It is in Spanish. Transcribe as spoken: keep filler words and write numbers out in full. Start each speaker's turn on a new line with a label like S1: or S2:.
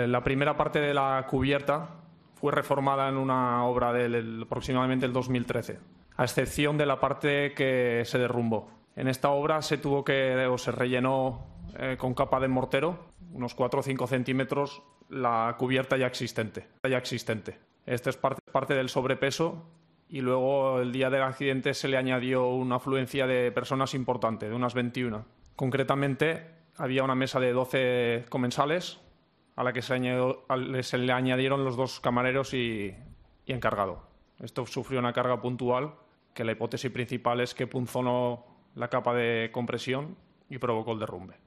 S1: Eh, la primera parte de la cubierta fue reformada en una obra del aproximadamente el dos mil trece, a excepción de la parte que se derrumbó. En esta obra se tuvo que o se rellenó eh, con capa de mortero, unos cuatro o cinco centímetros, la cubierta ya existente. Ya existente. Este es parte, parte del sobrepeso, y luego el día del accidente se le añadió una afluencia de personas importante, de unas veintiuna. Concretamente, había una mesa de doce comensales a la que se, añadió, se le añadieron los dos camareros y, y encargado. Esto sufrió una carga puntual, que la hipótesis principal es que punzonó la capa de compresión y provocó el derrumbe.